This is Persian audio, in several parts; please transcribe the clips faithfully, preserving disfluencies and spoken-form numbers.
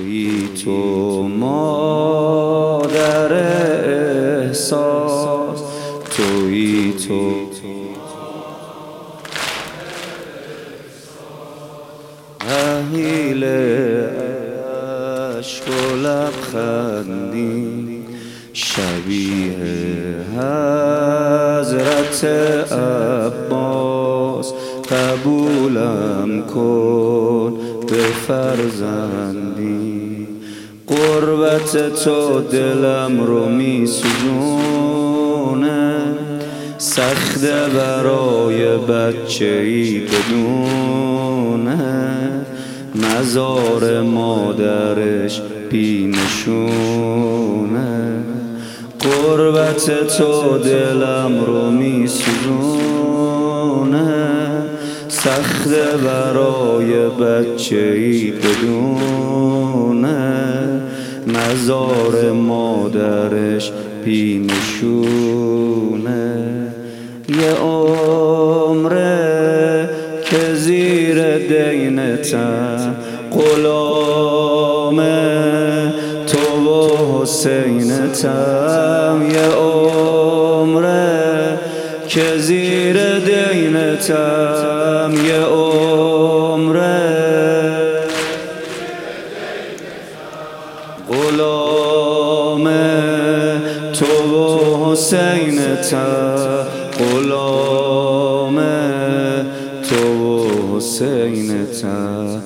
تویی تو مادر احساس، تویی تو اهیل عشق و لبخندی، شبیه حضرت عباس. قبولم کن به فرزندی، قربت تو دلم رو می سوزونه. سخته برای بچه ای بدونه، مزار مادرش بی نشونه. قربت تو دلم رو می سوزونه، سخته برای بچه ای بدونه، مزار مادرش بی نشونه. یه عمره که زیر دینتم، غلام تو و حسینتم. یه عمره که زیر دینتم، یه عمره غلام تو و حسینتم، غلام تو و حسینتم.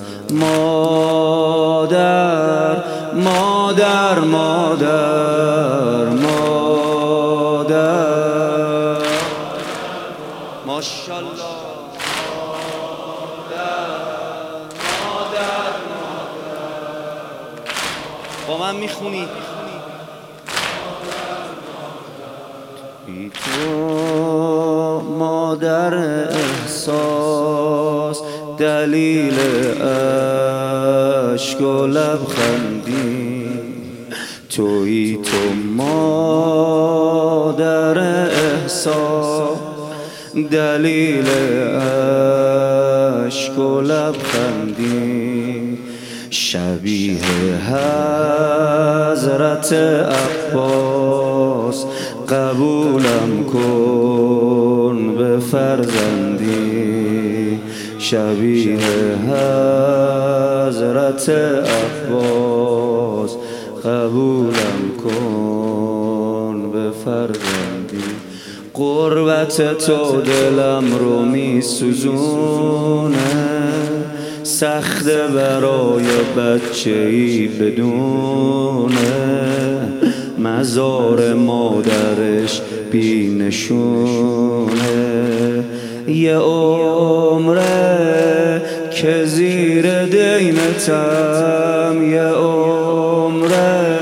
مادر مادر مادر مادر، ماشاءالله. مادر مادر با من میخونی؟ بی تو مادر احساس، دلیل عشق و لبخندی. تویی تو مادر احساس، دلیل عشق و لبخندی. شبیه حضرت عباس، قبولم کن به فرزندی. شبیه حضرت عباس، قبولم کن به فرزندی. قربت تو دلم رو می سوزونه، سخته برای بچه ای بدونه، مزار مادرش بی نشونه. یه عمره که زیر دینتم، یه عمره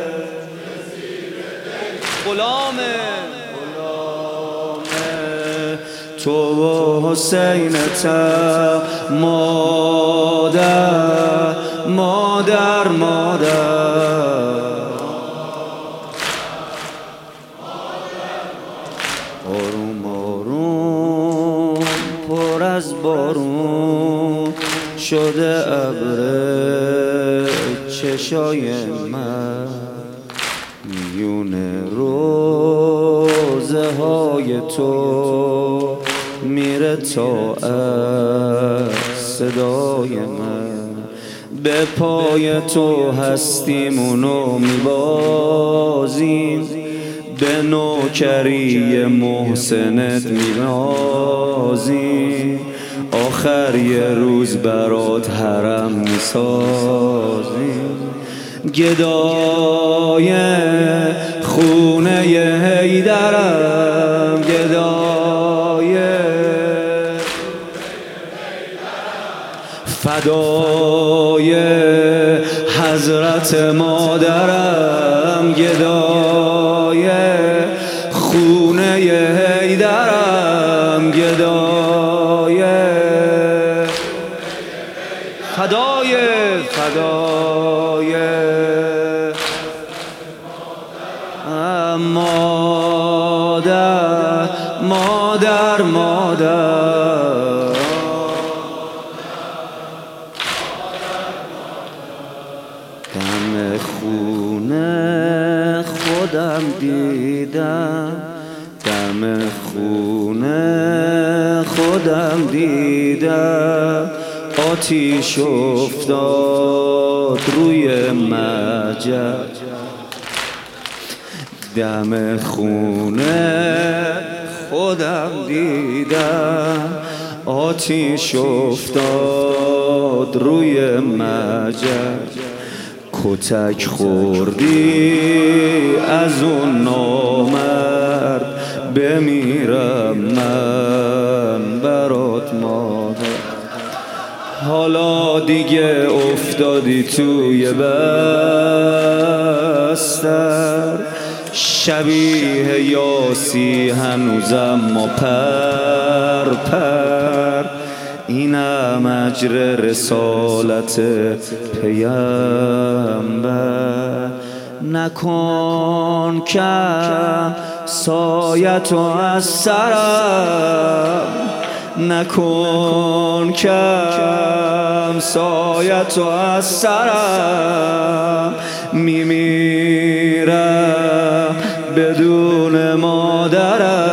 غلامه تو و حسینتم. مادر مادر مادر، آروم آروم پر از بارون شده ابر چشای من. میون روزه های تو میره تا از صدای من. به پای تو هستیمونو میبازیم، به نوکری محسنت میرازیم. آخر یه روز برات حرم میسازیم. گدای خونه حیدرم، گدای فدای حضرت مادرم، گدای خونه حیدرم، گدای فدای فدای مادر مادر مادر. دم خونه خودم دیدم، دم خونه خودم دیدم، آتیش افتاد روی مجد. دم خونه خودم دیدم، آتیش افتاد روی مجد. کتک خوردی از اون نامرد، بمیرم من برات مادر. حالا دیگه افتادی توی بستر، شبیه یاسی هنوزم ما پر پر. اینم اجر رسالت پیامبر. نکن کم سایتو از سرم، نکن کم سایتو از سرم. میمیرم بدون مادرم.